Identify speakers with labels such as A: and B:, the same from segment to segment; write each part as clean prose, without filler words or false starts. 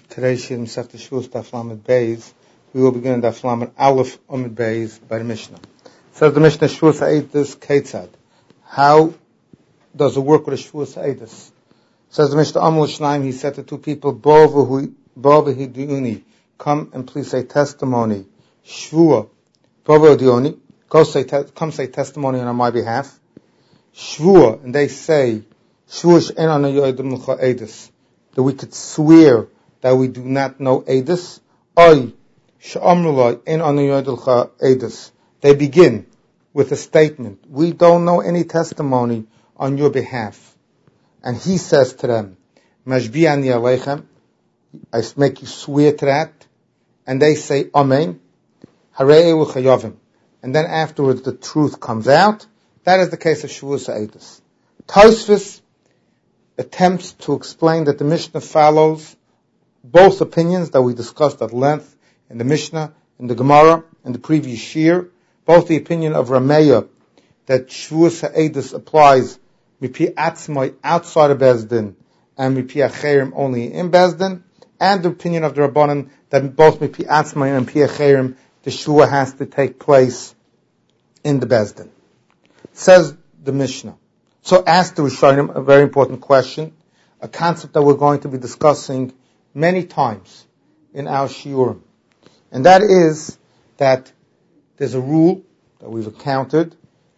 A: Today's Shir Masechta Shavuos Daf Lamed Beis. We will begin Daf Lamed Aleph Amud Beis by the Mishnah. Says the Mishnah, Shavuos Ha'edus Ketzad. How does it work with a Shavuos Ha'edus? Says the Mishnah, Amul Shnaim, he said to two people, Bo v'hidiuni, come and please say testimony. Shvua, Bo v'hidiuni, come say testimony on my behalf. Shvua, and they say, Shvua she'en ana yodim l'cha edus, that we could swear that we do not know edus. Oy, she'amru lo en ana yodim l'cha edus. They begin with a statement, we don't know any testimony on your behalf. And he says to them, Mashbi'ani aleichem, I make you swear to that. And they say, Amen. Harei l'chayovim. And then afterwards the truth comes out. That is the case of Shavuos Ha'edus. Tosfos attempts to explain that the Mishnah follows both opinions that we discussed at length in the Mishnah, in the Gemara, in the previous year. Both the opinion of Rameya that Shavuos Ha'edus applies mipi atzmai outside of Bezdin and mipi acherim only in Bezdin, and the opinion of the Rabbanan that both mipi atzmai and mipi acherim the Shvuah has to take place in the Bezdin. Says the Mishnah. So ask the Rishonim a very important question, a concept that we're going to be discussing many times in our shiurim. And that is that there's a rule that we've encountered,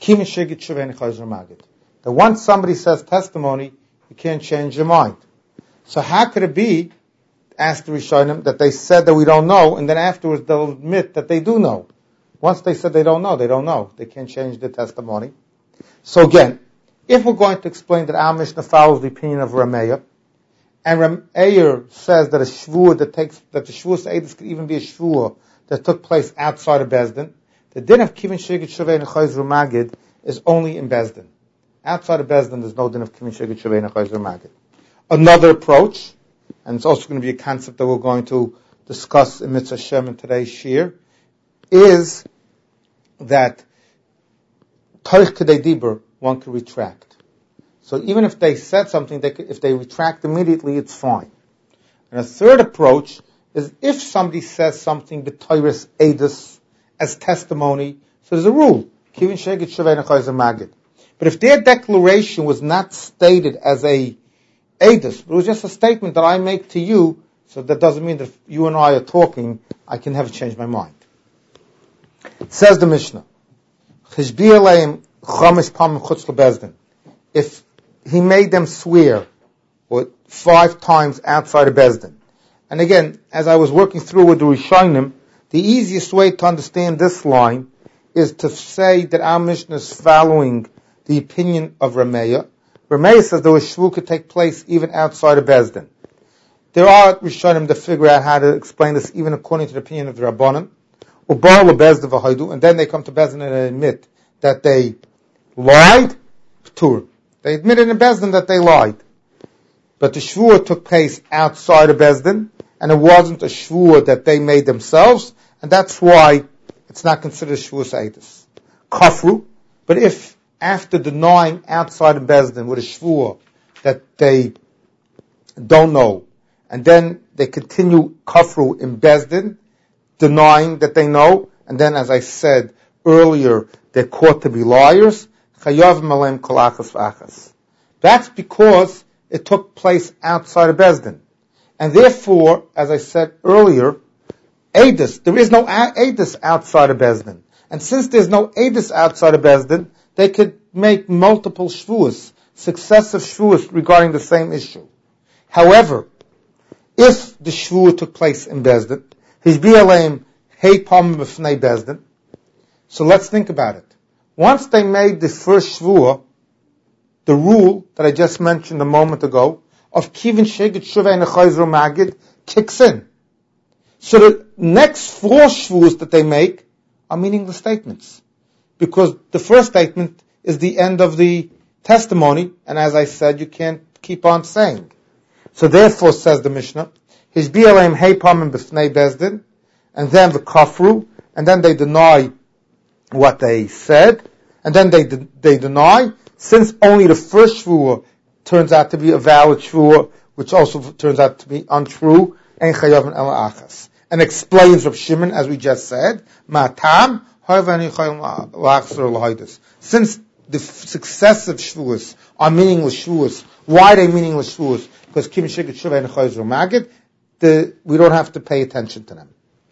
A: that once somebody says testimony, you can't change your mind. So how could it be, ask the Rishonim, that they said that we don't know, and then afterwards they'll admit that they do know? Once they said they don't know, they don't know. They can't change their testimony. So again, if we're going to explain that our Mishnah follows the opinion of Rameya, and Rameya says that a shvuah that the Shavuos Ha'edus could even be a shvuah that took place outside of Bezdin, the din of Kivin Shegit Shavei Nechayzer Magid is only in Bezdin. Outside of Bezdin, there's no din of Kivin Shegit Shavei Nechayzer Magid. Another approach, and it's also going to be a concept that we're going to discuss in Mitzvah Shem in today's shir, is that Toich Kedei Dibur, one could retract. So even if they said something, if they retract immediately, it's fine. And a third approach is if somebody says something b'toiris edus as testimony, so there's a rule, Kivin Shegit Shavei Nechayzer Magid. But if their declaration was not stated as a edus, but it was just a statement that I make to you, so that doesn't mean that if you and I are talking, I can never change my mind. Says the Mishnah, if he made them swear 5 times outside of Bezdin. And again, as I was working through with the Rishonim, the easiest way to understand this line is to say that our Mishnah is following the opinion of Rameya. Rameya says that a shvuah could take place even outside of Bezdin. There are Rishonim that figure out how to explain this even according to the opinion of the Rabbanan. And then they come to Bezdin and admit that they lied. They admitted in Bezdin that they lied. But the shvuah took place outside of Bezdin, and it wasn't a shvuah that they made themselves, and that's why it's not considered Shavuos Ha'edus. Kafru, but if after denying outside of Bezdin with a shvuah that they don't know, and then they continue kafru in Bezdin, denying that they know, and then as I said earlier, they're caught to be liars, chayav malem kol achas v'achas. That's because it took place outside of Bezdin. And therefore, as I said earlier, edus, there is no edus outside of Bezdin. And since there's no edus outside of Bezdin, they could make multiple shvuas, successive shvuas regarding the same issue. However, if the shvuah took place in Bezdin, hishbi hey pam b'fnei Bezdin, so let's think about it. Once they made the first shvuah, the rule that I just mentioned a moment ago of Kivin Shegit Shavei Nechayzer Magid kicks in. So the next 4 shvuahs that they make are meaningless statements. Because the first statement is the end of the testimony, and as I said, you can't keep on saying. So therefore, says the Mishnah, his BLM hey pam b'fnei Bezdin, and then the kafru, and then they deny what they said, and then they deny, since only the first shvuah turns out to be a valid shvuah, which also turns out to be untrue, ein chayavim ela achas. And explains Reb Shimon, as we just said, ma'atam, however ani chayavim la'achzor l'haydus. Since the successive shvuos are meaningless shvuos, why are they meaningless shvuos? Because kim shigit shuvah and chayzer magid, we don't have to pay attention to them.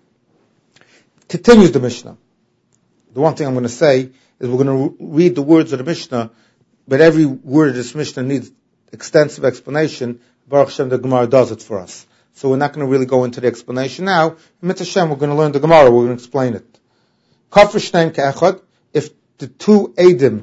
A: Continues the Mishnah. The one thing I'm going to say is we're going to read the words of the Mishnah, but every word of this Mishnah needs extensive explanation. Baruch Hashem, the Gemara does it for us. So we're not going to really go into the explanation now. In Mitzvah Hashem, we're going to learn the Gemara, we're going to explain it. Kafir shneim ke'echad, if the two Eidim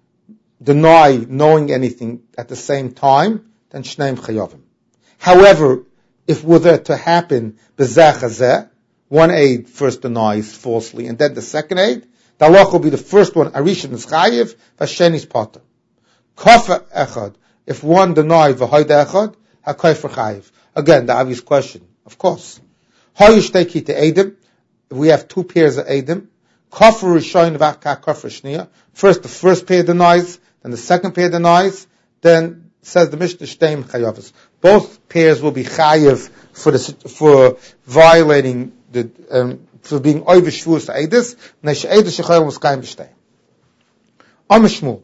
A: deny knowing anything at the same time, then shneim chayavim. However, if were that to happen, b'zeh chazeh, one aid first denies falsely, and then the second aid, the halach will be the first one, Arishan is chayiv, Vashen is potter. Kafir echad, if one denied v'hoida echad, hakayfer chayiv. Again, the obvious question, of course. Hayushteki to Eidim, if we have two pairs of Eidim, Kafir Rishoin v'aka Kafir Shniya, first the first pair denies, then the second pair denies, then says the Mishnah Shteim Chayavas. Both pairs will be chayiv for violating for being over shvuos eidus. Nesh eidus shechayil was kaim b'shteim. Amishmul.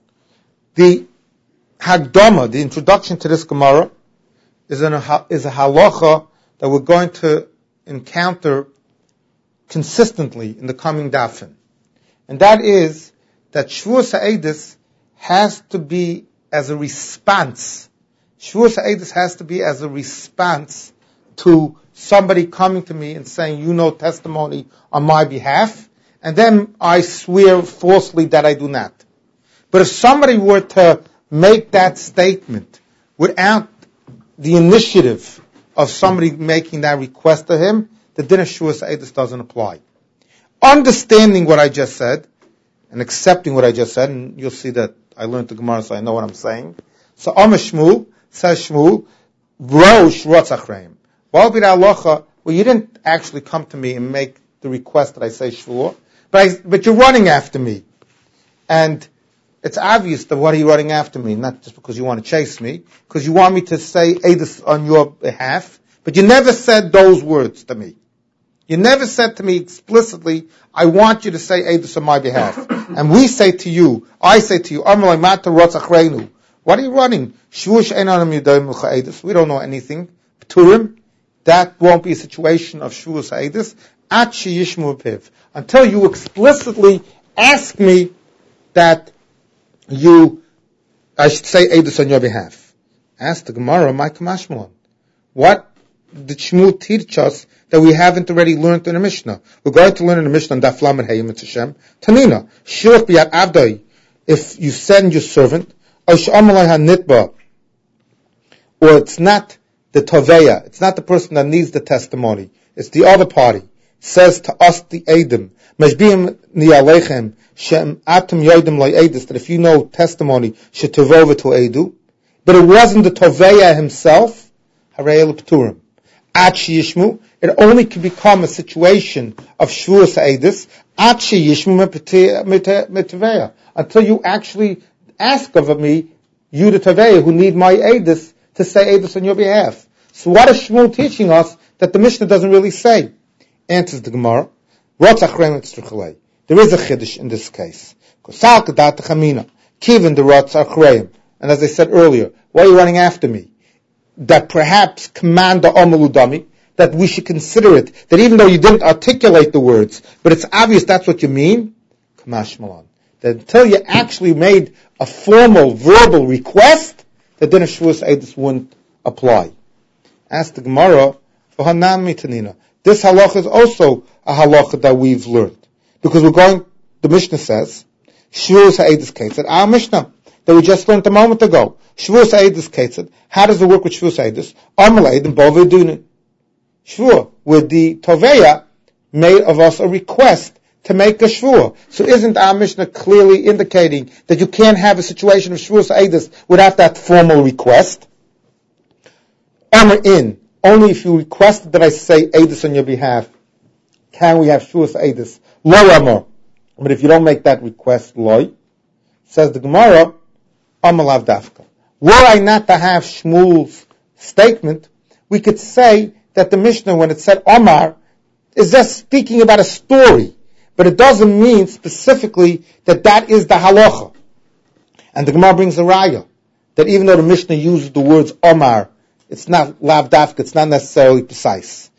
A: The Hagdama, the introduction to this Gemara, is a halacha that we're going to encounter consistently in the coming dafin, and that is that shvuos eidus has to be as a response. Shvuos eidus has to be as a response to somebody coming to me and saying, you know testimony on my behalf, and then I swear falsely that I do not. But if somebody were to make that statement without the initiative of somebody making that request to him, the din of shvuos eidus doesn't apply. Understanding what I just said, and accepting what I just said, and you'll see that I learned the Gemara, so I know what I'm saying. So Amar Shmuel, says Shmuel, Rosh Rotzachreim. Well, you didn't actually come to me and make the request that I say Shvuah, but you're running after me. And it's obvious that what are you running after me? Not just because you want to chase me, because you want me to say Eidus on your behalf, but you never said those words to me. You never said to me explicitly, I want you to say Eidus on my behalf. And I say to you, Amalai Mata Rotzachreinu. What are you running? Shvuah Einanam Yudayim Eidus. We don't know anything. Pturim. That won't be a situation of shvuos eidus. At sheyishmu piv, until you explicitly ask me that I should say eidus on your behalf. Ask the Gemara, my kamashmalon. What did Shmuel teach us that we haven't already learned in the Mishnah? We're going to learn in the Mishnah on Daf Lamed Hey Mitzvah Hashem. Tanina, shilach biyad avdai. If you send your servant, or she'amalai hanitba, or it's not the Toveya, it's not the person that needs the testimony, it's the other party, says to us the Eidim, Meshbiyim ni'alechem, Shem atum yoidim lo Eidus, that if you know testimony, she'tovova to Eidu, but it wasn't the Toveya himself, Harei l'pturim. At sheyishmu, it only can become a situation of shvuos eidus, at sheyishmu metoveya, until you actually ask of me, you the Toveya who need my eidus, to say eidus on your behalf. So what is Shmuel teaching us that the Mishnah doesn't really say? Answers the Gemara. There is a chiddush in this case. Kivin the Rotzachreim. And as I said earlier, why are you running after me? That perhaps command the Omeludami, that we should consider it, that even though you didn't articulate the words, but it's obvious that's what you mean, Kamash Malan. That until you actually made a formal verbal request, the din of shvuos eidus wouldn't apply. Ask the Gemara, this halacha is also a halacha that we've learned. Because the Mishnah says, shvuos eidus ketzad, our Mishnah, that we just learned a moment ago. Shvuos eidus ketzad, how does it work with shvuos eidus? Amalei and bovei dunin. Shvuah, where the Toveya made of us a request to make a shvuah. So isn't our Mishnah clearly indicating that you can't have a situation of shvuos eidus without that formal request? Only if you requested that I say eidus on your behalf, can we have shvuos eidus. Lo amor. But if you don't make that request, loy, says the Gemara, amalav dafka. Were I not to have Shmuel's statement, we could say that the Mishnah, when it said Omar, is just speaking about a story, but it doesn't mean specifically that is the halacha. And the Gemara brings a raya that even though the Mishnah uses the words Omar, it's not lav dafka, it's not necessarily precise.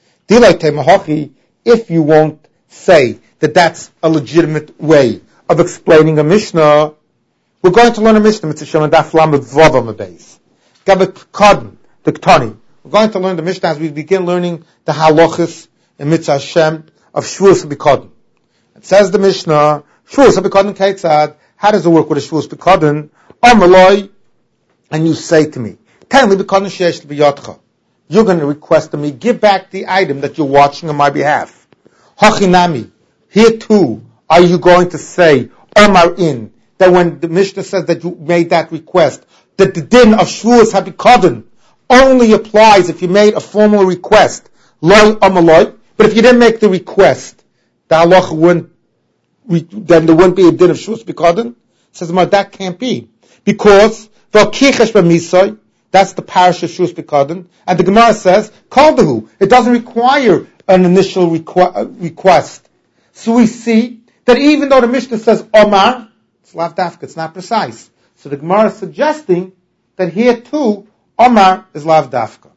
A: If you won't say that that's a legitimate way of explaining a Mishnah, we're going to learn a Mishnah, Mitzvah Shem Daf Lamed Vav on the base. The Ktani. We're going to learn the Mishnah as we begin learning the halachas in Mitzvah Hashem of Shvuas B'Kodin. It says the Mishnah, Shvuas B'Kodin Keitzad, how does it work with a Shvuas B'Kodin? Amaloi, and you say to me, Tenli B'Kodin Sheyesh B'Yotcha. You're going to request of me, give back the item that you're watching on my behalf. Hachinami, here too, are you going to say, Omar in, that when the Mishnah says that you made that request, that the din of Shvuas HaB'Kodin only applies if you made a formal request, loy amaloi, but if you didn't make the request, the halacha wouldn't, then there wouldn't be a din of Shvuas B'Kodin? Says, that can't be. Because, v'alkichesh b'misoi, that's the parish of Shvuas B'Kodin, and the Gemara says, kaldahu, it doesn't require an initial request. So we see that even though the Mishnah says Omar, it's lav dafka, it's not precise. So the Gemara is suggesting that here too, Omar is lav dafka.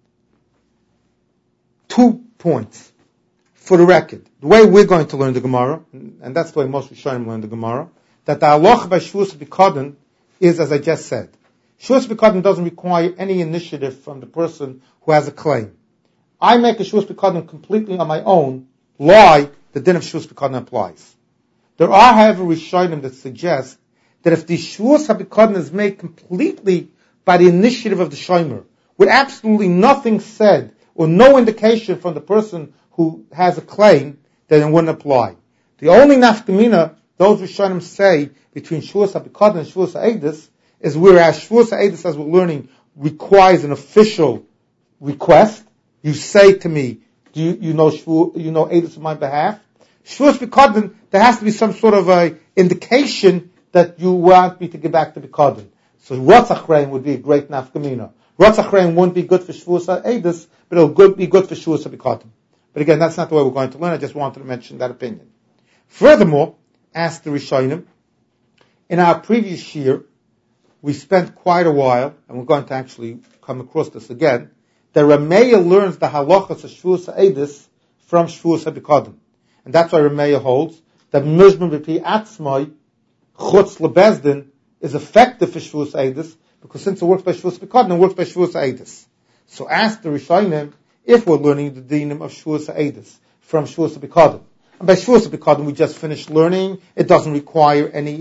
A: 2 points for the record. The way we're going to learn the Gemara, and that's the way most Rishonim learn the Gemara, that the halacha by Shvuas B'Kodin is, as I just said, Shvuas B'Kodin doesn't require any initiative from the person who has a claim. I make a Shvuas B'Kodin completely on my own, the din of Shvuas B'Kodin applies. There are, however, Rishonim that suggest that if the Shvuas HaB'Kodin is made completely by the initiative of the Shomer, with absolutely nothing said, or no indication from the person who has a claim, then it wouldn't apply. The only nafkamina those Rishonim say between Shvuas HaB'Kodin and Shvuas HaEidus is whereas Shvuas HaEidus, as we're learning, requires an official request. You say to me, do you know Eidus on my behalf? Shvuas B'Kodin, there has to be some sort of a indication that you want me to get back to B'Kodin. So Ratzach Rein would be a great nafkamina. Ratzach Rein wouldn't be good for Shvuas HaEidus, but it'll be good for Shvuas B'Kodin. But again, that's not the way we're going to learn. I just wanted to mention that opinion. Furthermore, asked the Rishonim, in our previous year, we spent quite a while, and we're going to actually come across this again, that Rameya learns the halachas of Shvuas HaEidus from Shvuas HaB'Kodin. And that's why Rameya holds that Mizmor B'Pi Atzmai, Chutz LeBezdin, is effective for Shvuas HaEidus, because since it works by Shvuas B'Kodin, it works by Shvuas HaEidus. So ask the Rishonim if we're learning the dinim of Shvuas HaEidus from Shvuas B'Kodin. And by Shvuas B'Kodin we just finished learning, it doesn't require any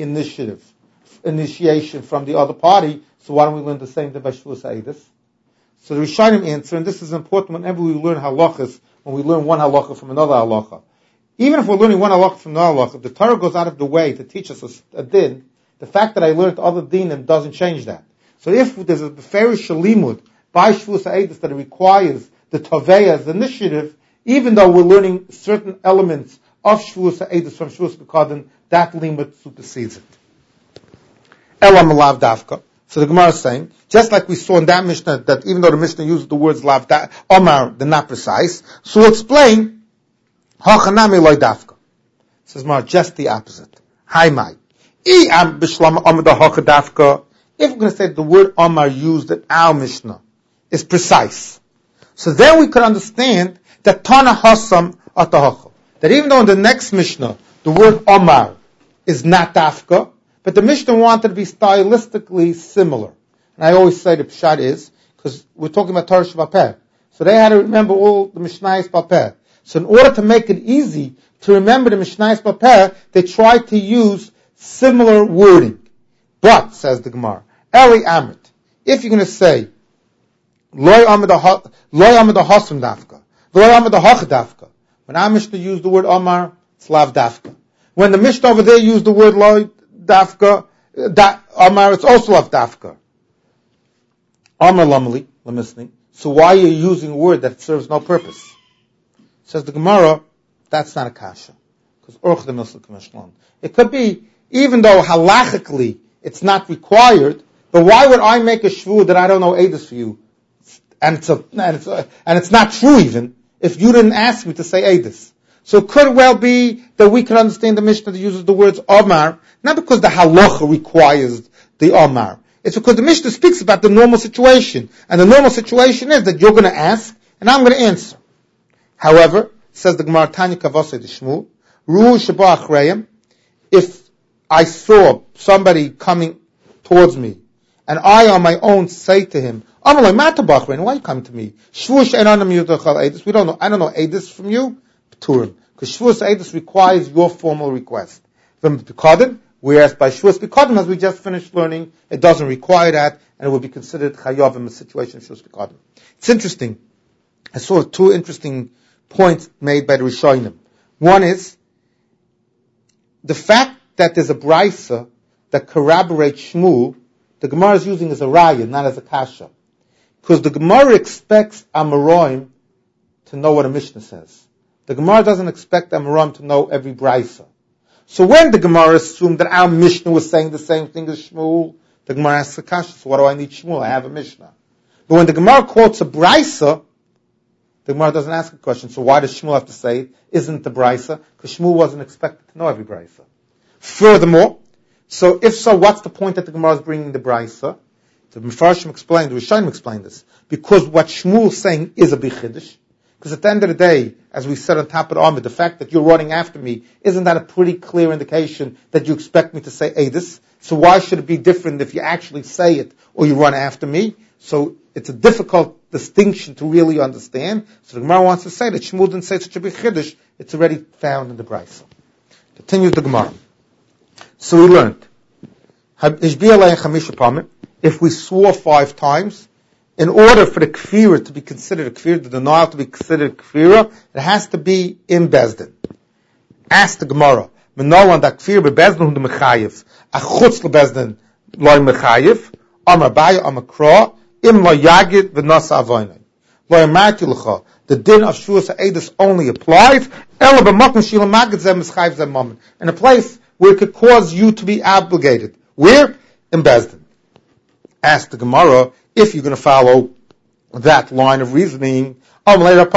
A: initiation from the other party, so why don't we learn the same thing by Shvuas HaEidus? So the Rishonim answer, and this is important whenever we learn halachas, when we learn one halacha from another halacha. Even if we're learning one halacha from another halacha, if the Torah goes out of the way to teach us a din, the fact that I learned other dinim doesn't change that. So if there's a beferish shalimud by Shvuas HaEidus that it requires the Taveya as initiative, even though we're learning certain elements of Shvuas HaEidus from Shvuas B'Kodin, that limud supersedes it. Elam lav dafka. So the Gemara is saying, just like we saw in that Mishnah, that even though the Mishnah uses the words lav Omar, they're not precise, so we'll explain hachanami loy dafka. Says Gemara, just the opposite. Hai mai. If we're going to say that the word Omar used in our Mishnah is precise, so then we could understand that Tana Hasam Atahacha. That even though in the next Mishnah, the word Omar is not dafka, but the Mishnah wanted to be stylistically similar. And I always say the pshat is, because we're talking about Torah Sheba'al Peh. So they had to remember all the Mishnayos Ba'al Peh. So in order to make it easy to remember the Mishnayos Ba'al Peh, they tried to use similar wording. But, says the Gemara, Eli Amit, if you're going to say, Loy Amid Hasam Dafka, Loy Amid Hach Dafka, when our Mishnah used the word Omar, it's Lav Dafka. When the Mishnah over there used the word Loy Dafka, Omar, it's also Lav Dafka. Omar Lamali, Lamisni. So why are you using a word that serves no purpose? Says the Gemara, that's not a kasha. Because it could be, even though halachically it's not required, but why would I make a shvu that I don't know Eidus for you? and it's not true even if you didn't ask me to say Eidus. So it could well be that we can understand the Mishnah that uses the words Omar, not because the halacha requires the Omar. It's because the Mishnah speaks about the normal situation. And the normal situation is that you're going to ask, and I'm going to answer. However, says the Gemara, Tanya Kavosei de Shmuel, Ru Sheba Achrayim, if I saw somebody coming towards me, and I on my own say to him, Amalai Matabachrein, why are you coming to me? Shvush Einanam Yudachal Eidus, I don't know Eidus from you, Turim. Because Shvush Eidus requires your formal request. Whereas by Shvush Bikodim, as we just finished learning, it doesn't require that, and it would be considered Chayav in the situation of Shvush Bikodim. It's interesting. I saw two interesting points made by the Rishonim. One is, the fact that there's a brisa that corroborates Shmuel, the Gemara is using as a raya, not as a kasha. Because the Gemara expects Amoraim to know what a Mishnah says. The Gemara doesn't expect Amoraim to know every brisa. So when the Gemara assumed that our Mishnah was saying the same thing as Shmuel, the Gemara asks a kasha, so what do I need Shmuel? I have a Mishnah. But when the Gemara quotes a brisa, the Gemara doesn't ask a question, so why does Shmuel have to say it? Isn't the brisa? Because Shmuel wasn't expected to know every brisa. Furthermore, so if so, what's the point that the Gemara is bringing the brisa? The Mefarshim explained, the Rishonim explained this. Because what Shmuel is saying is a big chiddush. Because at the end of the day, as we said on top of the Amid, the fact that you're running after me, isn't that a pretty clear indication that you expect me to say Eidus? So why should it be different if you actually say it or you run after me? So it's a difficult distinction to really understand. So the Gemara wants to say that Shmuel didn't say such a big chiddush. It's already found in the brisa. Continues the Gemara. So we learned, if we swore 5 times, in order for the kfira to be considered a kfira, the denial to be considered a kfira, it has to be in Bezdin. Ask the Gemara, Menolan da kfira bebezdin hum de mechayev, achutz lebezdin loy mechayev, amar baya amar kra, im lo yagid v'nasa avoynai. Loy amarti lecha, the din of Shvuas HaEidus only applies, ela b'makom shila magid zem mischayev zem mammon. In a place where it could cause you to be obligated. Where? In Bezdin. Ask the Gemara, if you're going to follow that line of reasoning, so why don't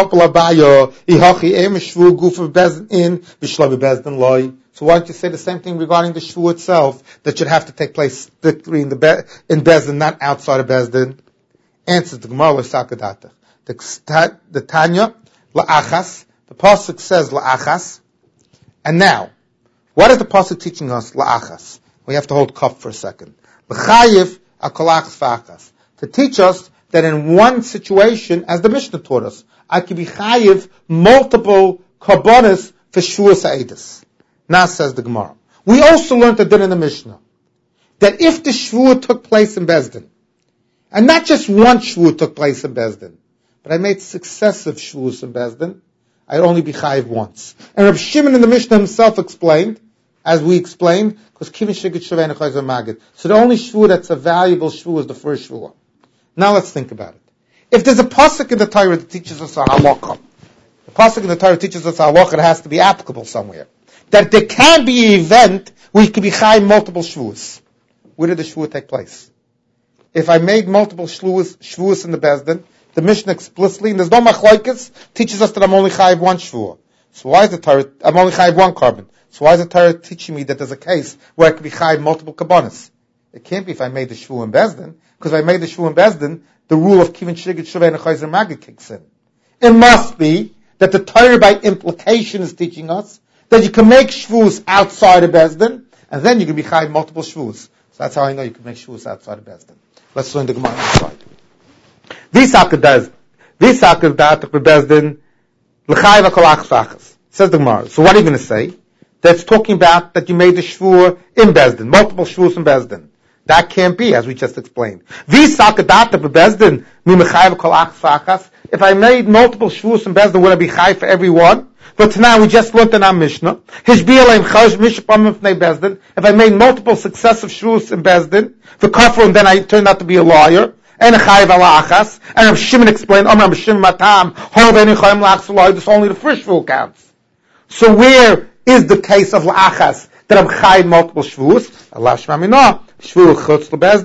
A: you say the same thing regarding the shvu itself, that should have to take place strictly in Bezdin, not outside of Bezdin? Answers the Gemara, the Tanya, la'achas, the pasuk says la'achas, and now, what is the pasuk teaching us? La'achas. We have to hold kaf for a second. L'chayiv akolachas v'achas. To teach us that in one situation, as the Mishnah taught us, I could be chayiv multiple karbonis for Shvuas HaEidus. Now says the Gemara. We also learned that in the Mishnah, that if the Shvuah took place in Bezdin, and not just one Shvuah took place in Bezdin, but I made successive Shvuahs in Bezdin, I'd only be chayiv once. And Reb Shimon in the Mishnah himself explained, as we explained, because Kivin Shigit Shavei Nechayzer Magid. So the only Shvuah that's a valuable Shvuah is the first Shvuah. Now let's think about it. If there's a pasuk in the Torah that teaches us a halakha, the pasuk in the Torah teaches us a halakha, it has to be applicable somewhere. That there can be an event where you could be chayiv multiple Shvuahs. Where did the Shvuah take place? If I made multiple Shvuahs in the Bezdin, the Mishnah explicitly, and there's no machlokes, teaches us that I'm only chayiv one Shvuah. So why is the Torah, I'm only chayiv one carbon. So why is the Torah teaching me that there's a case where I could be chayiv multiple kabbanis? It can't be if I made the Shvuah in Bezdin, because if I made the Shvuah in Bezdin, the rule of Kivin Shigit Shavei Nechayzer Magid kicks in. It must be that the Torah by implication is teaching us that you can make Shvuahs outside of Bezdin, and then you can be chayiv multiple Shvuahs. So that's how I know you can make Shvuahs outside of Bezdin. Let's learn the Gemara inside. Says the Gemara. So what are you going to say? That's talking about that you made the shvuah in Bezdin, multiple shvuahs in Bezdin. That can't be, as we just explained. If I made multiple shvuahs in Bezdin, would I be chai for everyone? But tonight we just learned in our Mishnah. If I made multiple successive shvuahs in Bezdin, for kafir, and then I turned out to be a liar, and a chayiv ala achas, and Rav Shimon explained, Rab Shimon matam, this only the first shvuah counts. So where is the case of la'achas that I'm chayiv multiple shvuahs? Allah shmamina, shvuah chutz lebezdin, and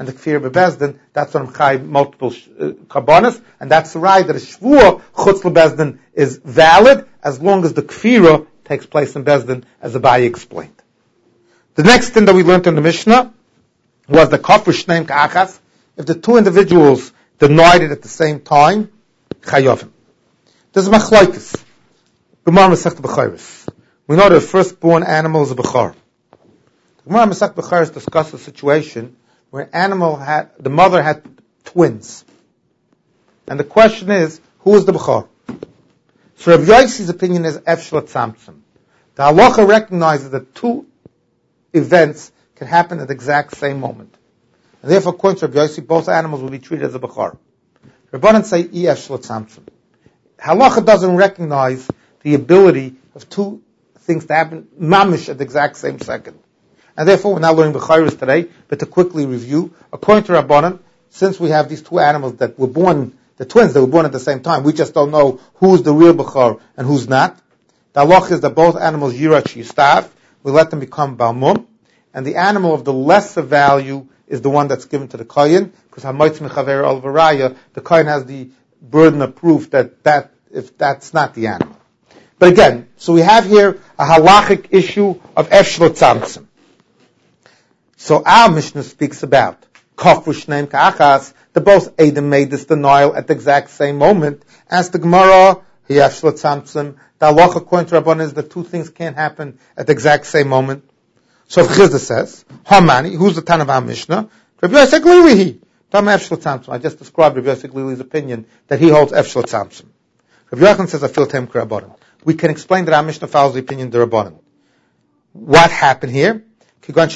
A: and the kfir bebezdin, that's when I'm chai multiple karbanas, and that's the right that a shvua chutz lebezdin is valid as long as the kfira takes place in bezdin, as Abaye explained. The next thing that we learned in the Mishnah was the kafir shneim ka'achas. If the two individuals denied it at the same time, chayovim. There's a machlokes. Gemara Masechta Bechoros. We know the firstborn animal is a bechor. Gemara Masechta Bechoros discusses a situation where the mother had twins. And the question is, who is the bechor? So Rabbi Yossi's opinion is Efshel Tzamtzum. The halacha recognizes that two events can happen at the exact same moment. And therefore, according to Rabbi Yossi, both animals will be treated as a bechor. Rabbanan say Efshel Tzamtzum. Halacha doesn't recognize the ability of two things to happen mamish at the exact same second. And therefore, we're not learning Bechoros today, but to quickly review, according to Rabbanan, since we have these two animals that were born, the twins that were born at the same time, we just don't know who's the real Bechor and who's not. The halach is that both animals yirach yistav, we let them become balmum, and the animal of the lesser value is the one that's given to the kohen, because hamoitz mechaver al varaya, the kohen has the burden of proof that if that's not the animal. But again, so we have here a halachic issue of Efshel Tzamtzum. So our Mishnah speaks about kafir shneim ka'achas, that both Adam made this denial at the exact same moment. As the Gemara, Efshel Tzamtzum, the halacha according to Rabbanan is that two things can't happen at the exact same moment. So if Chizda says, Hamani, who's the Tan of our Mishnah? Rabbi Yosef Glili, Tam Efshel Tzamtzum. I just described Rabbi Yosef Glili's opinion that he holds Efshel Tzamtzum. Rabbi Yochanan says, I feel Tem Rabbanan. We can explain that our Mishnah follows the opinion of the Rabbanan. What happened here? Both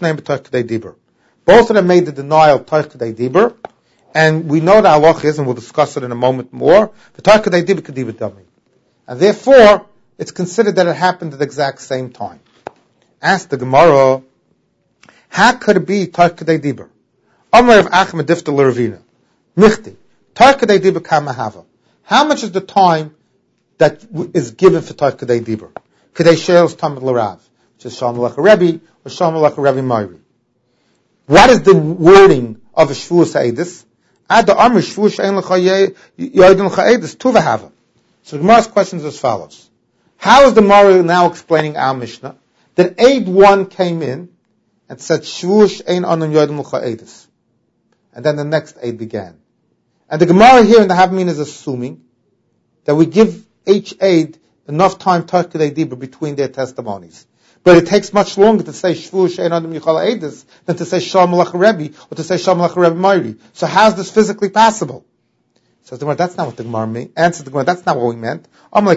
A: of them made the denial Toich Kedei Dibur, and we know the halach is, and we'll discuss it in a moment more, and therefore, it's considered that it happened at the exact same time. Ask the Gemara, how could it be Toich Kedei Dibur? Amar of Achmed Difta L'Ravina. Michti. Toich Kedei Dibur Kamahava. How much is the time that is given for Toich Kedei Dibur? Kedei Sheil's Tamid L'Rav, which is Shalom Alecha Rebbe, or Shalom Alecha Rebbe Moiri. What is the wording of a Shvuas Eidus? Ad the Amr Shvuas Ein L'cha Yoidin L'cha Eidus Tuvahava. So the Gemara's question is as follows. How is the Gemara now explaining our Mishnah? That Eid 1 came in and said Shvuas Ein Anum Yoidin L'cha Eidus. And then the next Eid began. And the Gemara here in the Havmin is assuming that we give each Eid enough time Toich Kedei Dibur between their testimonies. But it takes much longer to say Shvu She'en Adam Yichal Eidus than to say Shalom Alecha Rebbe or to say Shalom Alecha Rebbe Moiri. So how's this physically possible? Says the Gemara, that's not what the Gemara meant. Answers the Gemara, that's not what we meant.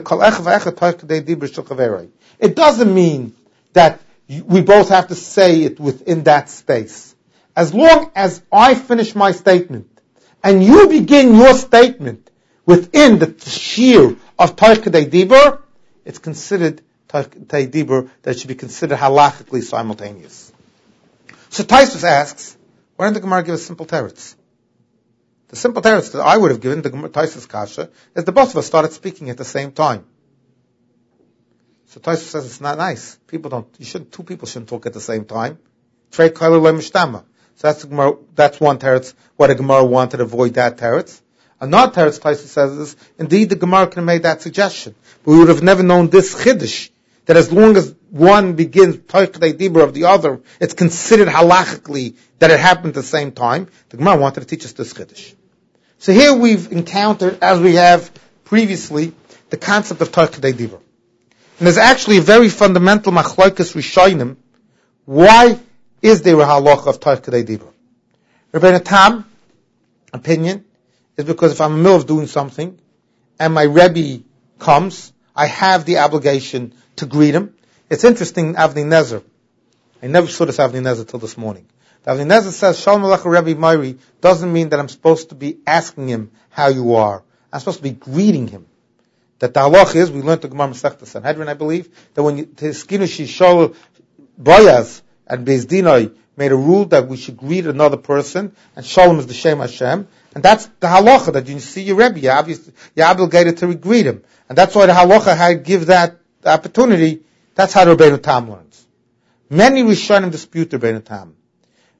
A: It doesn't mean that we both have to say it within that space. As long as I finish my statement and you begin your statement within the shear of Toich Kedei Dibur, it's considered Toich Kedei Dibur that should be considered halachically simultaneous. So Taisus asks, why didn't the Gemara give a simple teretz? The simple teretz that I would have given the Taisus Kasha is the both of us started speaking at the same time. So Taisus says it's not nice. Two people shouldn't talk at the same time. Trei Kailu Le Mishtama. So that's one teretz, what a Gemara wanted to avoid that teretz. Another teretz Taisus says is, indeed the Gemara can have made that suggestion. But we would have never known this chiddush, that as long as one begins Toich Kedei Dibur of the other, it's considered halachically that it happened at the same time. The Gemara wanted to teach us this chiddush. So here we've encountered, as we have previously, the concept of Toich Kedei Dibur. And there's actually a very fundamental machlokes rishonim. Why is there a halacha of Toich Kedei Dibur? Rabbeinu Tam opinion is because if I'm in the middle of doing something and my Rebbe comes, I have the obligation to greet him. It's interesting, Avnei Nezer. I never saw this Avnei Nezer till this morning. The Avnei Nezer says, Shalom Alecha Rebbe Moiri doesn't mean that I'm supposed to be asking him how you are. I'm supposed to be greeting him. That the halach is, we learned the Gemara Masechta Sanhedrin, I believe, that when Teskinu Shishol Boyaz and Beis Dinai made a rule that we should greet another person, and Shalom is the Shem Hashem, and that's the halacha, that you see your Rebbe, you're obligated to greet him. And that's why the halacha had give that opportunity. That's how the Rabbeinu Tam learns. Many Rishonim dispute the Rabbeinu Tam.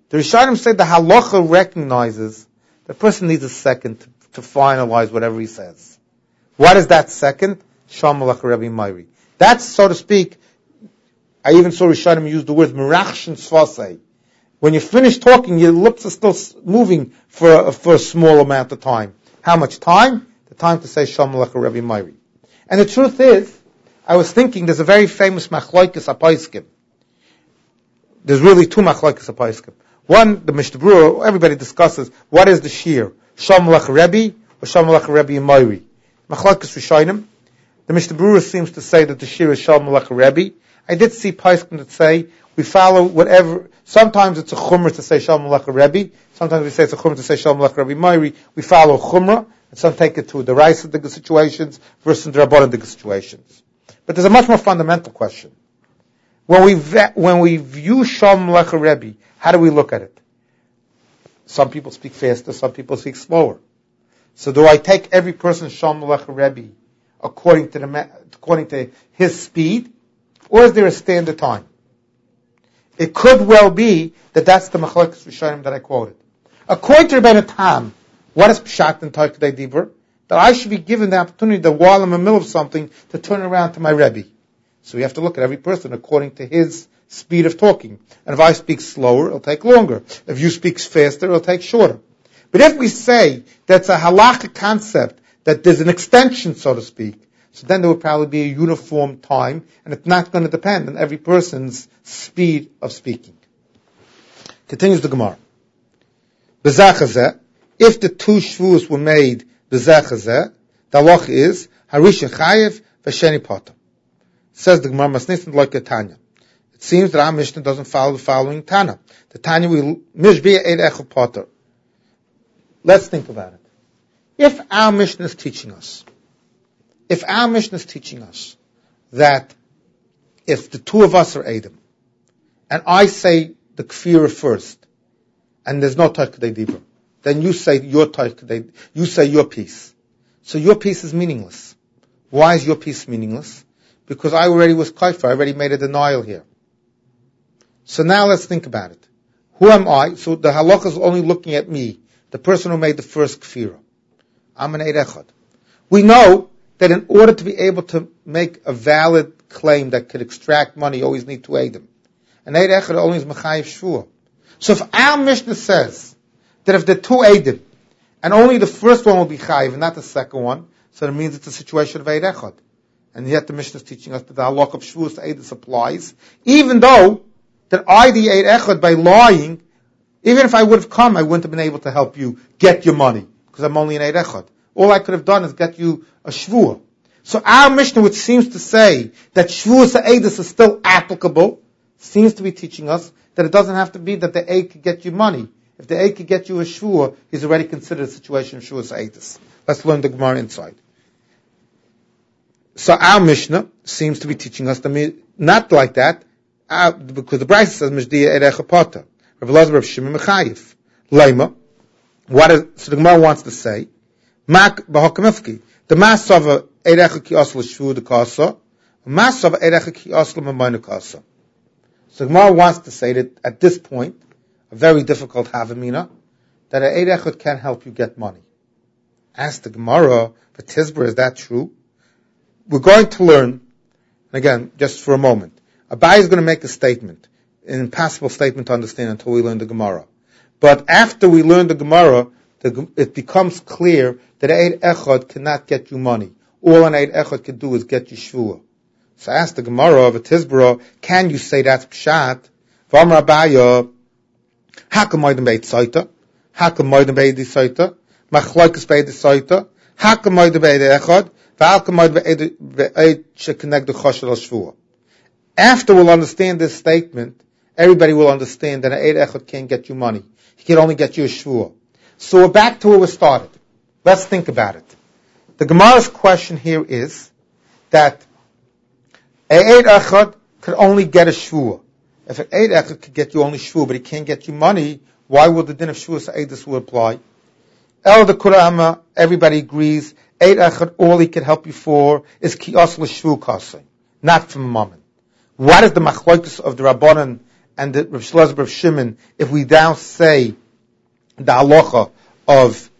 A: The Rishonim say the halacha recognizes the person needs a second to finalize whatever he says. What is that second? Shamalach Rebbe Meiri. That's, so to speak, I even saw Rishonim use the words Merachshin Sfasei. When you finish talking, your lips are still moving for a small amount of time. How much time? The time to say Shamalach Rebbe Meiri. And the truth is, I was thinking, there's a very famous Machlokes HaPoskim. There's really two Machlokes HaPoskim. One, the Mishnah Berurah, everybody discusses, what is the shear? Shamalach Rebbe or Shamalach Rebbe Meiri? Machlokes Rishonim. The Mishnah Berurah seems to say that the shear is Shamalach Rebbe. I did see Poskim that say, we follow whatever, sometimes it's a chumrah to say Shamalach Rebbe, sometimes we say it's a chumrah to say Shamalach Rebbe Meiri. We follow chumrah, and some take it to the Raisa situations versus the Rabbanan situations. But there's a much more fundamental question. When we view Shamalach Rebbe, how do we look at it? Some people speak faster, some people speak slower. So do I take every person's Shamalach Rebbe according to his speed, or is there a standard time? It could well be that that's the Machlokes Rishonim that I quoted. According to Rebbeinu Tam, what is Pshat and Tarkei Dibur? That I should be given the opportunity that while I'm in the middle of something to turn around to my Rebbe. So we have to look at every person according to his speed of talking. And if I speak slower, it'll take longer. If you speak faster, it'll take shorter. But if we say that's a halachic concept, that there's an extension, so to speak, so then there would probably be a uniform time, and it's not going to depend on every person's speed of speaking. Continues the Gemara. B'zachazeh, if the two shvuos were made b'zachazeh, the halacha is harisha chayev v'sheni potter. Says the Gemara Masnisin like a Tanya. It seems that our Mishnah doesn't follow the following Tana. The Tanya will mishbiya eid echad potter. Let's think about it. If our Mishnah is teaching us that if the two of us are Eidim, and I say the kfirah first, and there's no Tarkei Dibur, then you say your piece. So your piece is meaningless. Why is your piece meaningless? Because I already was kaifa, I already made a denial here. So now let's think about it. Who am I? So the halacha is only looking at me, the person who made the first kfirah. I'm an Eid Echad. We know that in order to be able to make a valid claim that could extract money, you always need two Eidim. An Eid Echad only is Mechayiv Shvuah. So if our Mishnah says that if there are two Eidim, and only the first one will be Chayiv and not the second one, so it means it's a situation of Eid Echad. And yet the Mishnah is teaching us that the halach of Shvuas Eidus applies, even though that I, the Eid Echad, by lying, even if I would have come, I wouldn't have been able to help you get your money, because I'm only an Eid Echad. All I could have done is get you a Shvuah. So our Mishnah, which seems to say that Shvuas Eidus is still applicable, seems to be teaching us that it doesn't have to be that the Eid could get you money. If the Eid could get you a Shvuah, he's already considered a situation of Shvuas Eidus. Let's learn the Gemara inside. So our Mishnah seems to be teaching us not like that, because the Brisa says Mishdiya Erecha Potter. Rav Elazar Rav Shimon Mechayiv. Leima. So the Gemara wants to say, Mak b'hokamifki. The Masava Erecha ki asla shvu de kasa. Masava Erecha ki asla mamayna kasa. So the Gemara wants to say that at this point, a very difficult havamina, that an Eid can help you get money. Ask the Gemara, for Tizber, is that true? We're going to learn, and again, just for a moment, Abai is going to make a statement, an impossible statement to understand until we learn the Gemara. But after we learn the Gemara, it becomes clear that Eid Echad cannot get you money. All an Eid Echad can do is get you Shvuah. So ask the Gemara of a Tizbara, can you say that's Pshat? V'amar Abaya, Hakam Moedim Be'ed Saita, Hakam Moedim Be'ed Saita, Machlokes Be'ed Saita, Hakam Moedim Be'ed Echad, After we'll understand this statement, everybody will understand that an Eid Echad can't get you money. He can only get you a Shvuah. So we're back to where we started. Let's think about it. The Gemara's question here is that an Eid Echad could only get a Shvuah. If an Eid Echad could get you only Shvuah, but he can't get you money, why would the din of Shvuah Eidus will apply? El the Kurama, everybody agrees, Eid Echad, all he can help you for is Kios L'Shvu Kasei, not from a moment. What is the machlokes of the Rabbanan and the Rav Shlomo Rav Shimon, if we now say the halacha of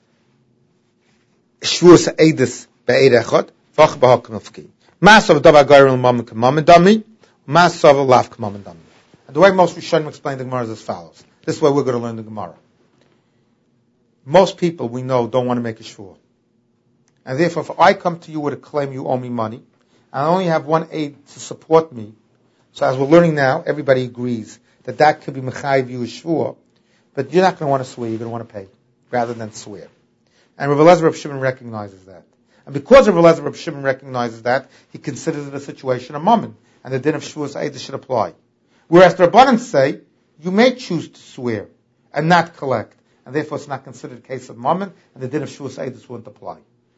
A: Shvuas Eidus be'eid echad, v'ach b'hakam afki. Masav davar gairin l'mam k'mam dami, masav lav k'mam dami. And the way most Rishonim explain the Gemara is as follows. This is why we're going to learn the Gemara. Most people we know don't want to make a shvuah. And therefore, if I come to you with a claim you owe me money, and I only have one aid to support me, so as we're learning now, everybody agrees that could be mechayiv you a shvuah, but you're not going to want to swear, you're going to want to pay, rather than swear. And Rav Elazar Rav Shimon recognizes that. And because Rav Elazar Rav Shimon recognizes that, he considers it a situation of mammon, and the din of shvuas eidus should apply. Whereas the Rabbanan say, you may choose to swear and not collect, and therefore it's not considered a case of mammon, and the din of shvuas eidus wouldn't apply.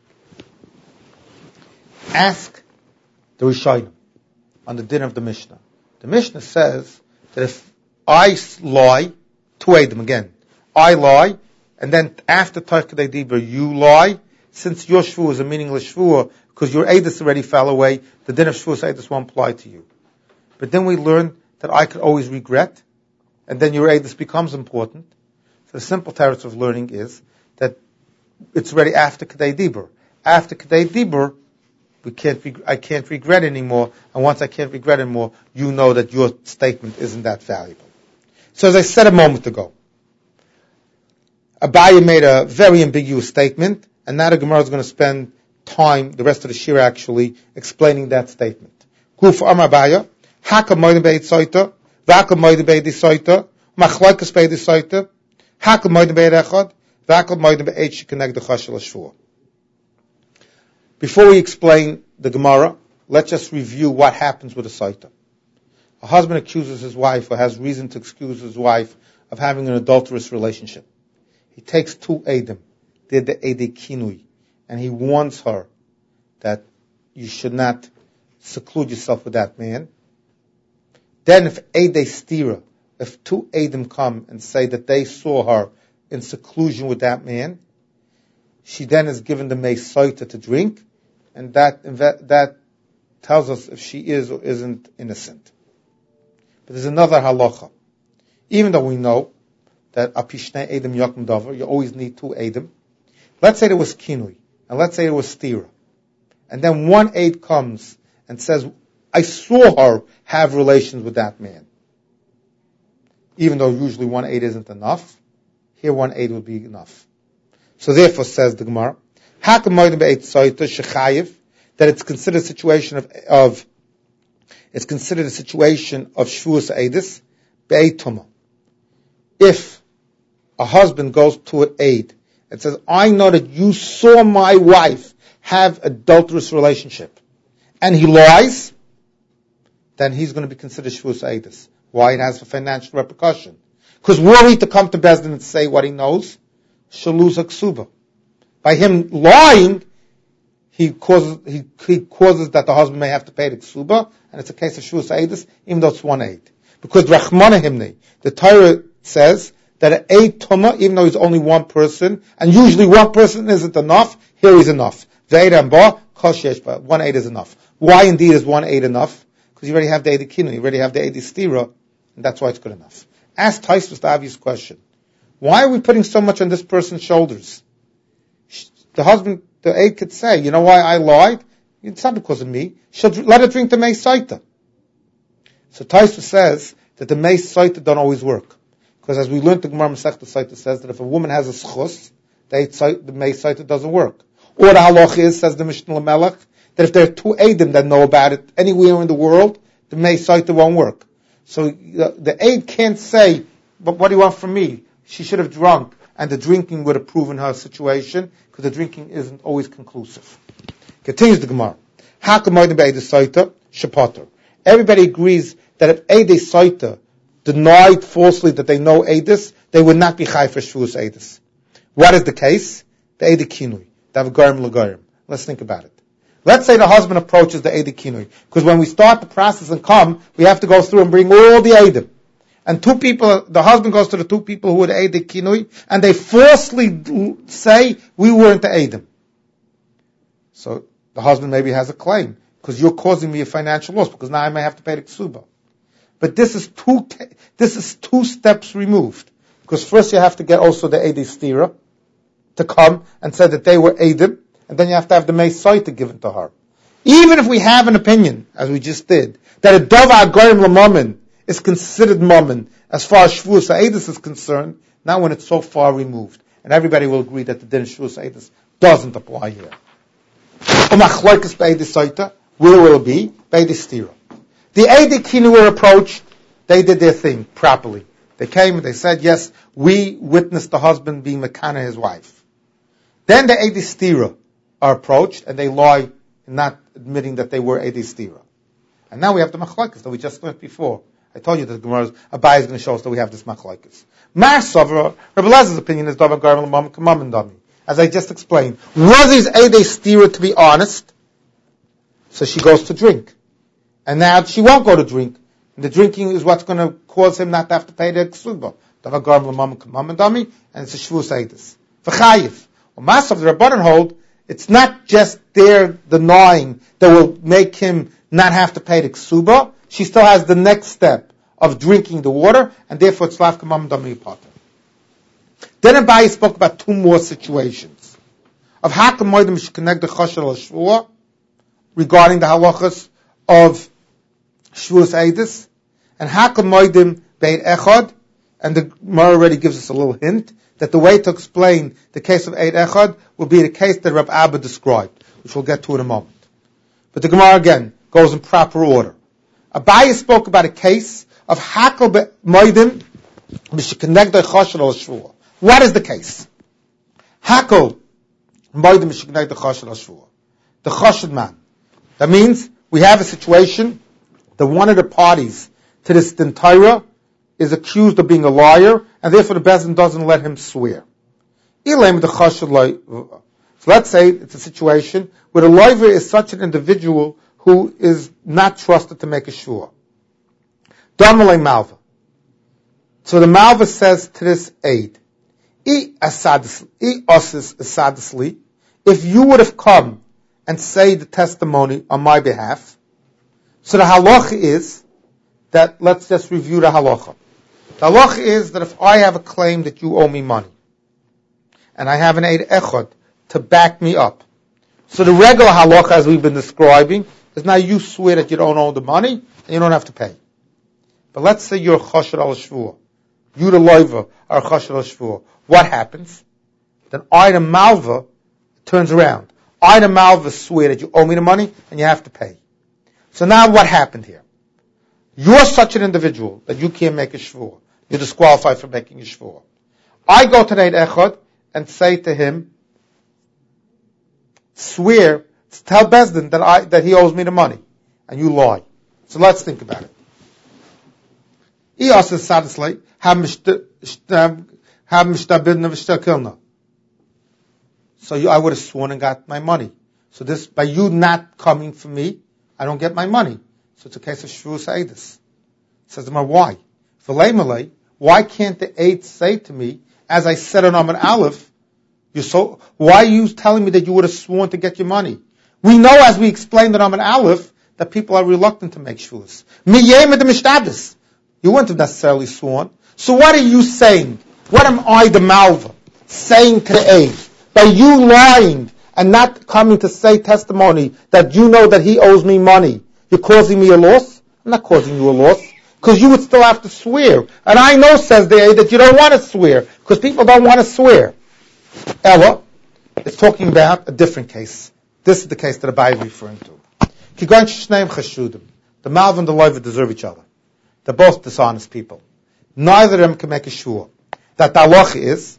A: Ask the Rishonim on the din of the Mishnah. The Mishnah says that if I lie, two eidim again, I lie, and then after Tarkadei Dibur you lie, since your shvuah is a meaningless shvuah, because your eidus already fell away, the din of shvuas eidus won't apply to you. But then we learn that I could always regret, and then your eidus becomes important. So the simple teretz of learning is that it's already after Kadei Dibur. After Kadei Dibur, I can't regret anymore, and once I can't regret anymore, you know that your statement isn't that valuable. So as I said a moment ago, Abaye made a very ambiguous statement, and now the Gemara is going to spend time, the rest of the shir actually, explaining that statement. Kuf Amar Abaye, Haka Moide Beid Soita, Vaka Moide Beid Soita, Machlaikas Beid Soita, Haka Moide Beid Echad, Vaka Moide Beid Shekeneg the Chashel Shvuah. Before we explain the Gemara, let's just review what happens with a Saita. A husband accuses his wife, or has reason to accuse his wife, of having an adulterous relationship. He takes two Eidim, they're the Eidei Kinui, and he warns her that you should not seclude yourself with that man. Then if Eidei Stira, if two Eidim come and say that they saw her in seclusion with that man, she then is given the Mei Soita to drink, and that tells us if she is or isn't innocent. But there's another halacha. Even though we know that apishne edim yakum davar, you always need two edim. Let's say there was kinui, and let's say there was stira, and then one aid comes and says, I saw her have relations with that man. Even though usually one aid isn't enough, here one aid would be enough. So therefore, says the Gemara, that it's considered a situation of shvuas eidus be'eituma. If a husband goes to an aid and says, I know that you saw my wife have adulterous relationship, and he lies, then he's going to be considered shvuas eidus. Why? It has a financial repercussion. Because were he to come to Bezdin and say what he knows, she'll lose her ksuba. By him lying, he causes that the husband may have to pay the ksuba, and it's a case of shvuas eidus, even though it's one aid. Because Rachmana Himni, the Torah says that an aid tumah, even though he's only one person, and usually one person isn't enough, here is enough. One aid is enough. Why indeed is one aid enough? Because you already have the aid kinu, you already have the aid stira, and that's why it's good enough. Ask Taisvus the obvious question. Why are we putting so much on this person's shoulders? The husband, the aid could say, you know why I lied? It's not because of me. She'll let her drink the Mei Saita. So Taisvus says that the Mei Saita don't always work. Because as we learned, the Gemara Masechta Saita says that if a woman has a schus, the Mei Saita doesn't work. Or the halach is, says the Mishnah Lamelech, that if there are two Eidim that know about it anywhere in the world, the Mei Saita won't work. So the aid can't say, but what do you want from me? She should have drunk, and the drinking would have proven her situation, because the drinking isn't always conclusive. Continues the Gemara. Everybody agrees that if Eidei Saita denied falsely that they know Eidus, they would not be chai for shvuas Eidus. What is the case? The Eidei Kinui. The Avgarim Lagarim. Let's think about it. Let's say the husband approaches the Eidei Kinui. Because when we start the process and come, we have to go through and bring all the Eidim. And two people, the husband goes to the two people who are the Eidei Kinui, and they falsely say, we weren't the Eidim. So the husband maybe has a claim, because you're causing me a financial loss, because now I may have to pay the ksuba. But this is two steps removed. Because first you have to get also the Eidei Stira to come and say that they were Eidim, and then you have to have the Meisaita given to her. Even if we have an opinion, as we just did, that a Dova Agorim L'Mammon is considered Mammon as far as Shvuas Eidus is concerned, not when it's so far removed. And everybody will agree that the din of Shvuas Eidus doesn't apply here. Where will it be? Beidei Stira. The Eidei Kinu were approached, they did their thing properly. They came and they said, yes, we witnessed the husband being Mekana his wife. Then the Eidei Stira are approached and they lie in not admitting that they were Eidei Stira. And now we have the machlokes that we just learned before. I told you that the Gemara's Abai is going to show us that we have this machlokes. Mar Savra, Rabbi Elazar's opinion is Davar Garim L'Mam Kamam and Dami. As I just explained, was his Eidei Stira to be honest? So she goes to drink. And now she won't go to drink. And the drinking is what's going to cause him not to have to pay the ksuba. Davar Garim L'Mam Kamam and Dami, and it's a Shvuas Eidus. V'chayiv. Well, Masav, the Rabbanan hold, it's not just their denying that will make him not have to pay the ksuba. She still has the next step of drinking the water, and therefore it's lav kamam dami potter. Then Abaye spoke about two more situations of hakam moedim shekneg the chosher al shvua regarding the halachas of shvuas eidus, and hakam moedim beit echad, and the Gemara already gives us a little hint that the way to explain the case of Eid Echad will be the case that Rav Abba described, which we'll get to in a moment. But the Gemara again goes in proper order. Abaye spoke about a case of Hakal Moedim Mishkenegdei Chosher al Shvua. What is the case? Hakal Moedim Mishkenegdei Chosher al Shvua. The Choshed man. That means we have a situation that one of the parties to this Din Torah is accused of being a liar, and therefore the Beis Din doesn't let him swear. So let's say it's a situation where the loiver is such an individual who is not trusted to make a shua. Damalei Malva. So the Malva says to this aid, if you would have come and say the testimony on my behalf, so the halacha is that, let's just review the halacha. The halacha is that if I have a claim that you owe me money, and I have an Eid Echad to back me up, so the regular halacha, as we've been describing, is now you swear that you don't owe the money, and you don't have to pay. But let's say you're chosher al shvua. You, the loiva, are chosher al shvua. What happens? Then I, the malva, turns around. I, the malva, swear that you owe me the money, and you have to pay. So now what happened here? You're such an individual that you can't make a shvua. You're disqualified from making a shvua. I go to the Eid Echad and say to him, swear, tell Beis Din that he owes me the money, and you lie. So let's think about it. So I would have sworn and got my money. So this, by you not coming for me, I don't get my money. So it's a case of shvuas eidus. Says the Gemara, why? V'lei, why can't the aid say to me, as I said on Amud Aleph, why are you telling me that you would have sworn to get your money? We know, as we explained on Amud Aleph, that people are reluctant to make shvuas. You wouldn't have necessarily sworn. So what are you saying? What am I, the malva, saying to the aid? By you lying and not coming to say testimony that you know that he owes me money, you're causing me a loss? I'm not causing you a loss, because you would still have to swear. And I know, says the aid, that you don't want to swear, because people don't want to swear. Ella is talking about a different case. This is the case that Abaye is referring to. The malva and the loiva deserve each other. They're both dishonest people. Neither of them can make a shvua. That the halacha is,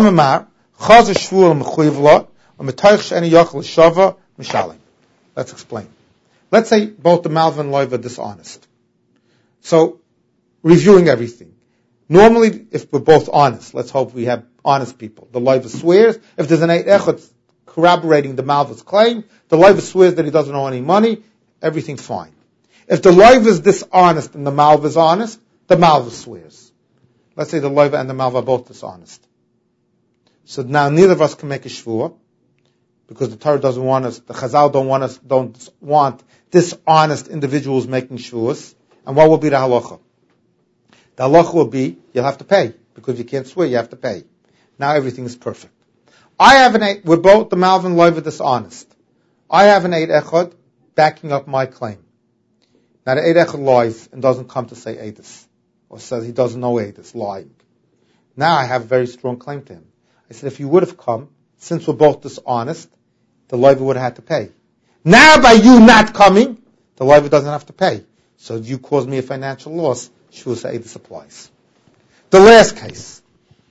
A: let's explain. Let's say both the malva and loiva are dishonest. So, reviewing everything. Normally, if we're both honest, let's hope we have honest people. The loiva swears. If there's an Eid Echad corroborating the malva's claim, the loiva swears that he doesn't owe any money, everything's fine. If the loiva is dishonest and the malva is honest, the malva swears. Let's say the loiva and the malva are both dishonest. So now neither of us can make a shvua, because the Torah doesn't want us, the Chazal don't want dishonest individuals making shvuas, And what will be the halacha? The halacha will be, you'll have to pay. Because you can't swear, you have to pay. Now everything is perfect. I have an eid, we're both, the Malvin Loiva, dishonest. I have an eid echad backing up my claim. Now the eid echad lies and doesn't come to say eidus. Or says he doesn't know eidus, lying. Now I have a very strong claim to him. I said, if you would have come, since we're both dishonest, the loiva would have had to pay. Now by you not coming, the loiva doesn't have to pay. So you caused me a financial loss, Shvus Eidus applies. The last case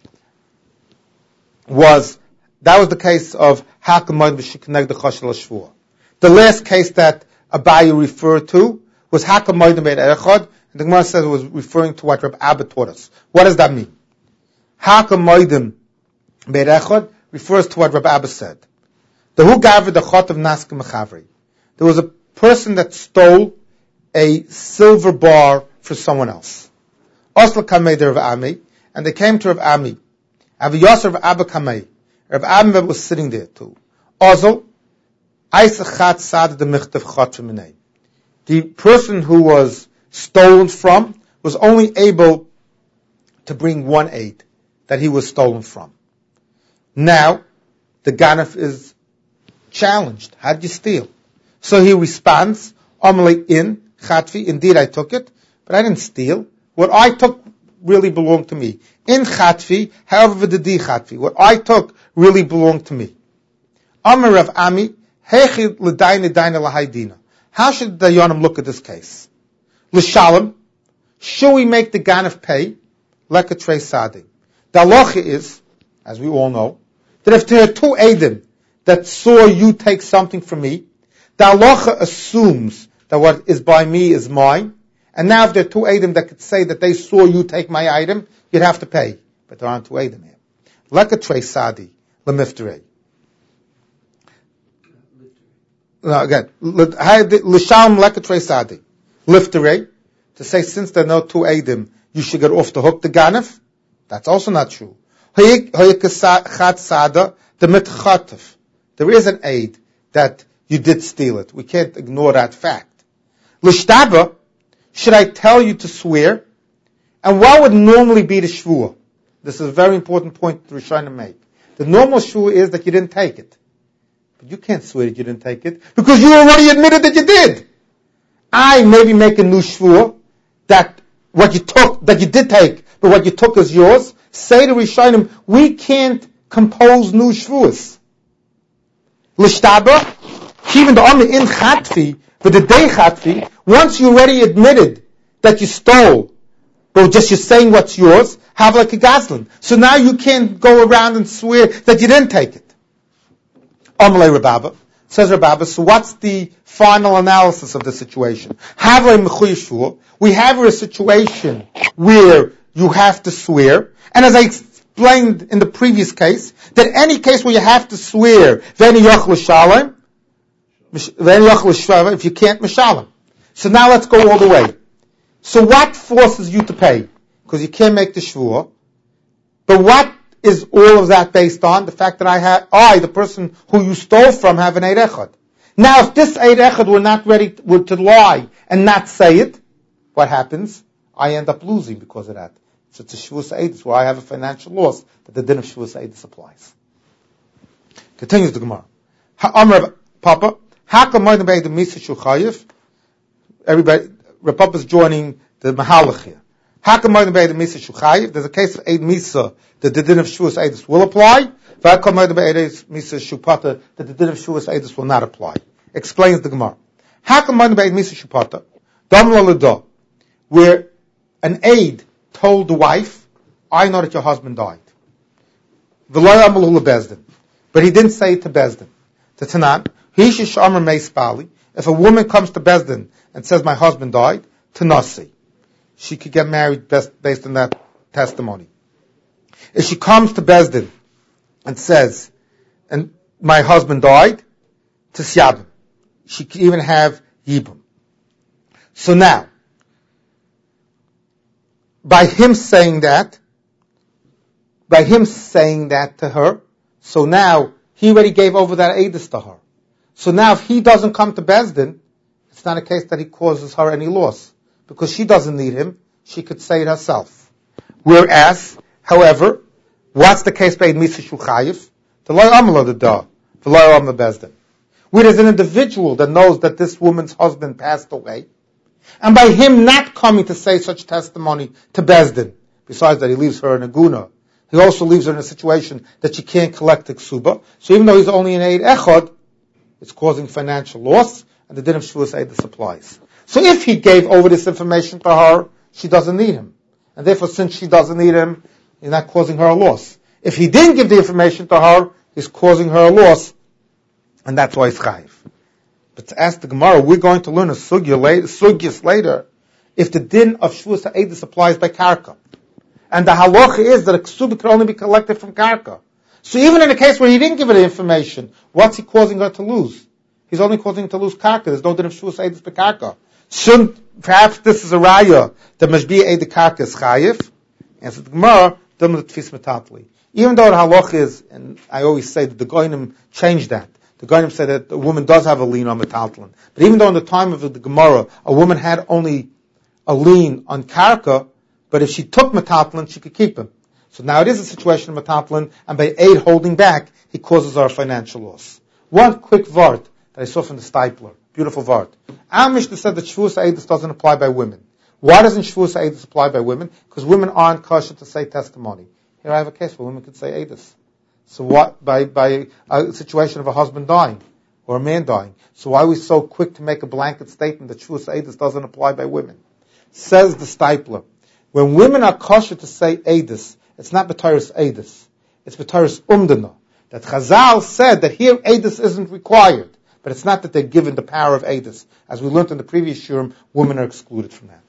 A: was the case of Hakamoid B'Shikneg the Chashel Shvua. The last case that Abaye referred to was Hakamoid B'Ed Echad, and the Gemara says it was referring to what Reb Abba taught us. What does that mean? Hakamoidim B'Ed Echad refers to what Reb Abba said. The Hu Gavri the Chot of Naske Mechavri. There was a person that stole a silver bar for someone else. Osla Kamei de Rav Ami, and they came to Rav Ami. Avi Yosef Rav Abba Kamei. Rav Ami was sitting there too. Ozl, Aisachat Sad the Michtav Chot Feminei. The person who was stolen from was only able to bring one aid that he was stolen from. Now, the Ganef is challenged. How did you steal? So he responds, Amalei in Chatfi, indeed I took it, but I didn't steal. What I took really belonged to me. In Chatfi, however the di Chatfi, what I took really belonged to me. Amar Rav Ami, Hechi l'dayne dayne l'haydina. How should the Dayanim look at this case? L'shalom, should we make the Ganef pay? Leka trei sadi. The halacha is, as we all know, that if there are two Eidim that saw you take something from me, the halacha assumes that what is by me is mine. And now if there are two Eidim that could say that they saw you take my item, you'd have to pay. But there aren't two Eidim here. Leka trei sadi, lemifterei. No, again, l'shalom leka trei sadi. Lifterei, to say since there are no two Eidim, you should get off the hook, the Ganef. That's also not true. Hayik sada, the mitchatev. There is an aid that you did steal it. We can't ignore that fact. L'shtaba, should I tell you to swear? And what would normally be the shvua? This is a very important point that we're trying to make. The normal shvua is that you didn't take it. But you can't swear that you didn't take it, because you already admitted that you did. I maybe make a new shvua that what you took, that you did take, but what you took is yours. Say to Rishonim, we can't compose new shvuas. L'shtaba, even the Omer in Chatfi, but the day Chatfi, once you already admitted that you stole, but just you're saying what's yours, have like a Goslin. So now you can't go around and swear that you didn't take it. Amalei Rababa, says Rababa, so what's the final analysis of the situation? We have a situation where you have to swear, and as I explained in the previous case, that any case where you have to swear, if you can't, mishalem. So now let's go all the way. So what forces you to pay? Because you can't make the shvua. But what is all of that based on? The fact that I, the person who you stole from, have an eid echad. Now if this eid echad were not ready to lie and not say it, what happens? I end up losing because of that. So it's a shvus eidus where I have a financial loss that the din of shvus eidus applies. Continues the Gemara. Amar Papa, Hakamoid B'Eid Misa Shuchayev. Everybody, Papa's joining the Mahalach here. Hakamoid B'Eid Misa Shuchayev. There's a case of Eid Misa that the din of shvus eidus will apply. Hakamoid B'Eid Misa Shupata that the din of shvus eidus will not apply. Explains the Gemara. Hakamoid B'Eid Misa Shupata. Dam Laladah, where an aide told the wife, I know that your husband died. But he didn't say it to Bezdin. To Tanan, if a woman comes to Bezdin and says, my husband died, Tanasi, she could get married based on that testimony. If she comes to Bezdin and says, and my husband died, Tisyabim, she could even have Yibum. So now, by him saying that to her, so now he already gave over that eidus to her. So now if he doesn't come to Bezdin, it's not a case that he causes her any loss. because she doesn't need him, she could say it herself. Whereas, however, what's the case by Misa Shuchayev? The Lo Amla the Da, the Lo Amla Bezdin. Whereas an individual that knows that this woman's husband passed away, and by him not coming to say such testimony to Bezdin, besides that he leaves her in a guna, he also leaves her in a situation that she can't collect the ksuba. So even though he's only an Eid Echad, it's causing financial loss, and the din of Shavuos Eidus applies. So if he gave over this information to her, she doesn't need him. And therefore, since she doesn't need him, he's not causing her a loss. If he didn't give the information to her, he's causing her a loss, and that's why he's chayiv. But to ask the Gemara, we're going to learn a sugyas later, if the din of Shavuos Eidus applies by karka. And the halacha is that a ksuba can only be collected from karka. So even in a case where he didn't give her the information, what's he causing her to lose? He's only causing her to lose karka. There's no din of Shavuos Eidus by karka. Perhaps this is a raya that mashbiya eid karka is chayiv. Answer the Gemara, dum the tfis metatli. Even though the halacha is, and I always say that the goyim changed that. The goyim said that a woman does have a lien on metaltlin. But even though in the time of the Gemara, a woman had only a lien on karka, but if she took metaltlin, she could keep him. So now it is a situation of metaltlin, and by aid holding back, he causes her financial loss. One quick vart that I saw from the Stipler, beautiful vart. Our Mishnah said that Shavuos Eidus doesn't apply by women. Why doesn't Shavuos Eidus apply by women? Because women aren't kosher to say testimony. Here I have a case where women could say Eidus. So what, by a situation of a husband dying, or a man dying. So why are we so quick to make a blanket statement that Shavuos Eidus doesn't apply by women? Says the Stipler, when women are kosher to say Eidus, it's not B'taris Eidus, it's B'taris Umdana. That Chazal said that here Eidus isn't required, but it's not that they're given the power of Eidus. As we learned in the previous shurim, women are excluded from that.